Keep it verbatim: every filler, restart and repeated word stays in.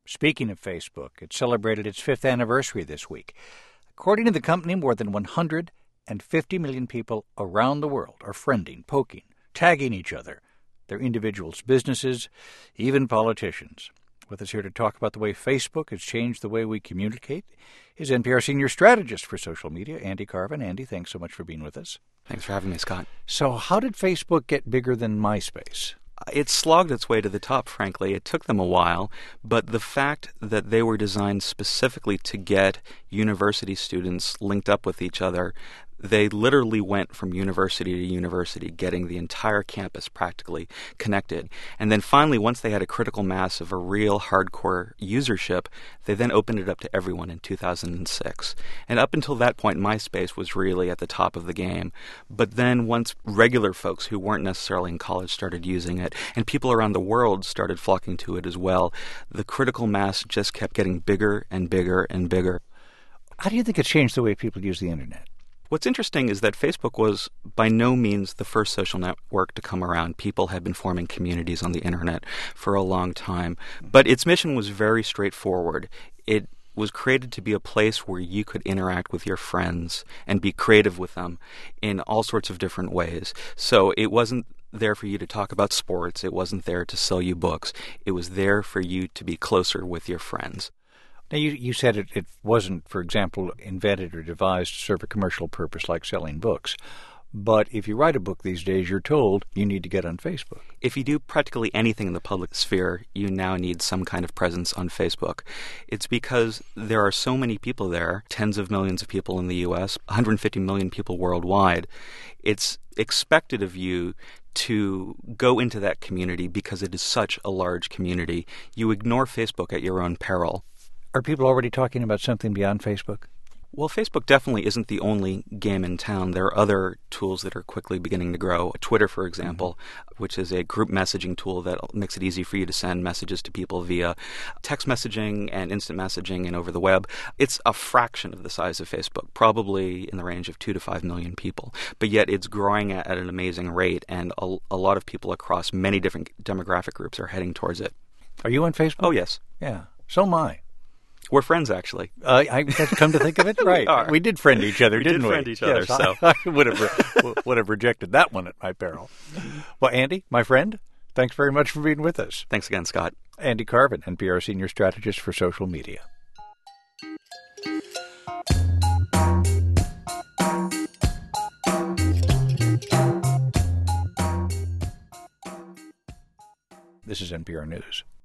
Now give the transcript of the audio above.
Speaking of Facebook, it celebrated its fifth anniversary this week. According to the company, more than one hundred fifty million people around the world are friending, poking, tagging each other, their individuals, businesses, even politicians. With us here to talk about the way Facebook has changed the way we communicate is N P R Senior Strategist for Social Media, Andy Carvin. Andy, thanks so much for being with us. Thanks for having me, Scott. So how did Facebook get bigger than MySpace? It slogged its way to the top, frankly. It took them a while, but the fact that they were designed specifically to get university students linked up with each other, they literally went from university to university, getting the entire campus practically connected. And then finally, once they had a critical mass of a real hardcore usership, they then opened it up to everyone in two thousand six. And up until that point, MySpace was really at the top of the game. But then once regular folks who weren't necessarily in college started using it, and people around the world started flocking to it as well, the critical mass just kept getting bigger and bigger and bigger. How do you think it's changed the way people use the internet? What's interesting is that Facebook was by no means the first social network to come around. People had been forming communities on the internet for a long time. But its mission was very straightforward. It was created to be a place where you could interact with your friends and be creative with them in all sorts of different ways. So it wasn't there for you to talk about sports. It wasn't there to sell you books. It was there for you to be closer with your friends. Now, you, you said it, it wasn't, for example, invented or devised to serve a commercial purpose like selling books. But if you write a book these days, you're told you need to get on Facebook. If you do practically anything in the public sphere, you now need some kind of presence on Facebook. It's because there are so many people there, tens of millions of people in the U S, one hundred fifty million people worldwide. It's expected of you to go into that community because it is such a large community. You ignore Facebook at your own peril. Are people already talking about something beyond Facebook? Well, Facebook definitely isn't the only game in town. There are other tools that are quickly beginning to grow. Twitter, for example, mm-hmm. which is a group messaging tool that makes it easy for you to send messages to people via text messaging and instant messaging and over the web. It's a fraction of the size of Facebook, probably in the range of two to five million people. But yet it's growing at, at an amazing rate, and a, a lot of people across many different demographic groups are heading towards it. Are you on Facebook? Oh, yes. Yeah. So am I. We're friends, actually. Uh, I come to think of it, right? we, we did friend each other, we didn't did we? friend each other, yes, so I, I would have re- would have rejected that one at my peril. Well, Andy, my friend, thanks very much for being with us. Thanks again, Scott. Andy Carvin, N P R Senior Strategist for Social Media. This is N P R News.